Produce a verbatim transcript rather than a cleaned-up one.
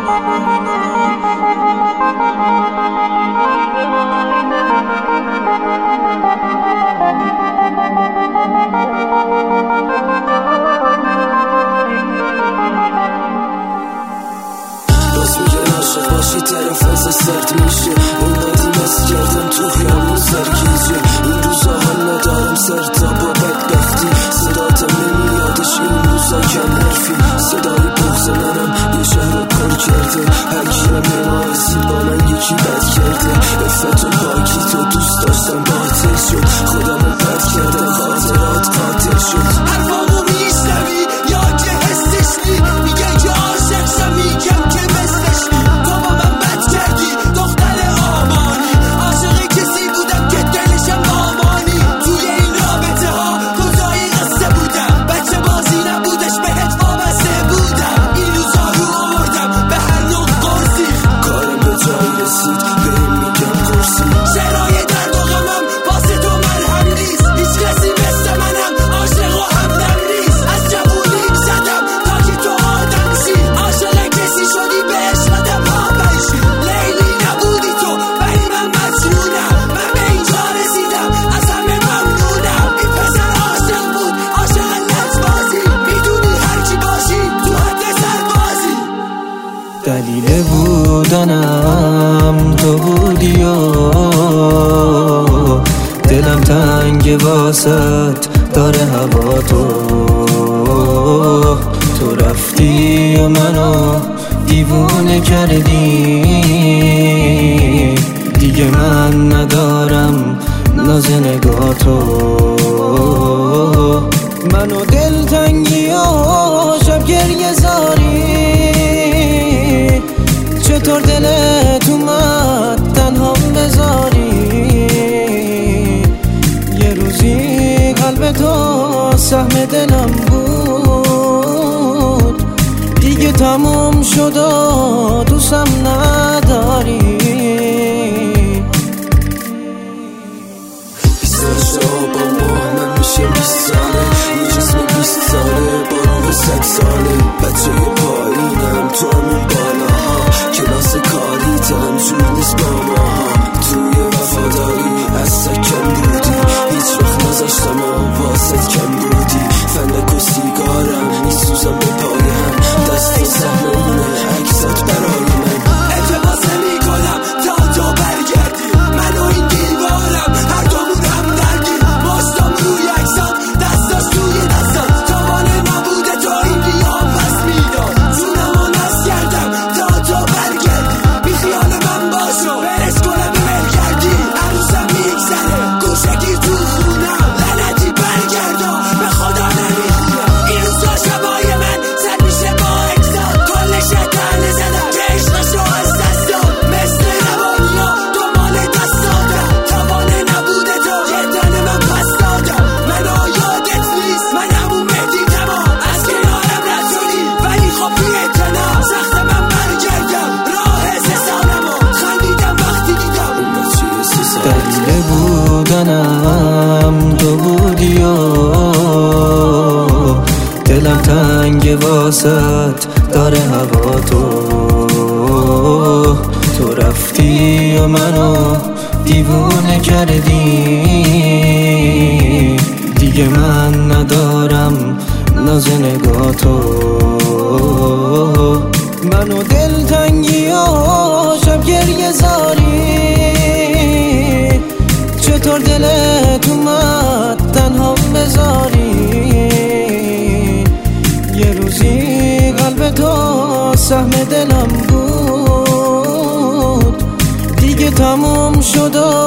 باز میگه عاشق باشی طرف از سرد میشه. اون نادی بس کردم تو خیامون سرگیجه. این روزا حال ندارم سر تا با بدبختی. صداتم نمیادش این روزا کم حرفی. صدای بغض منم یه شهر رو پر کرده. هر کیم نمایزی با من یکی بد کرده. افت و پاکی تو دوست داشتم باطل شد. خودم رو بد کردم خاطرات قاتل شد. حرفامو میشنوی یا که حسش نی؟ میگن که عاشق شم میگم که مثلش نی. تو با من بد کردی دختر آبانی. عاشق کسی بودم که دلشم آمانی. توی این رابطه ها کجای قصه بودم. بچه بازی نبودش بهت وابسته بودم. این روزا رو آوردم به هر نوع قرصی. کارم به جایی رسید بهم میگم قرصی. شرای درد و غمم واسه تو مرهم نیست. هیچ کسی مثل منم عاشق و همدم نیست. از جوونیم زدم تا که تو آدم شی. عاشق کسی شدی به عشقتم پاپل شی. لیلی نبودی تو ولی من مجنونم. من به اینجا رسیدم از همه ممنونم. این پسر عاشق بود عاشق لجبازی. میدونی هر کی باشی تو حد سربازی. دلیل بودنم تو بودی و دلم تنگ واسط داره هوا تو. تو رفتی و منو دیوونه کردی. دیگه من ندارم ناز نگاه تو. منو دلتنگی و شب گریه زاری. چطور دلت اومد تنها بذاری؟ یه روزی قلب تو سهم دلم بود. دیگه تموم شد و دوستم نداری. بیست با ما میشه بیست ساله. یه جسم بیست ساله با روح صد ساله. بچه پایینم تو همون بالاها. کلاس کاری تم جور نیست با ماها. توی وفاداری از سکم بودی. هیچ وقت نذاشتم و واسط کم بودی. فندک و سیگارم میسوزم به پایم. دست و سهمونه عکست برای من. التماس میکنم تا تو برگردی. من و این دیوارم هر دومون هم دردی. مشتم روی عکسات دستاش توی دستات. توانه نبوده تو این بیا پس میداد. جونمو نس کردم تا تو برگردی. بی خیال من باشو برس کنم بمل کردی. عروسم میگذره گوشگیر تو خونم. لعنتی برگردا به خدا نمیخونم. این روزا شبای من سر میشه با اکسات. کل شکرنه زدم که عشقشو از دست داد. مثل روانیا دنبال دستاتم. توانه نبوده تو یه دانه من پس دادم. منو یادت نیست من همون مهدی تمام. از کنارم رد شدی ولی خب بی اعتنا. سخت من برگردم راه سه سالمو. خندیدم وقتی دیدم اون بچه سی ساله. دلیل بودنم تو بودی و دلم تنگ واسط داره هوا تو. تو رفتی و منو دیوونه کردی. دیگه من ندارم ناز نگاه تو. منو دلتنگی و شب گریه زاری. چطور دلت اومد تنها بذاری؟ یه روزی قلب تو سهم دلم بود. دیگه تموم شد و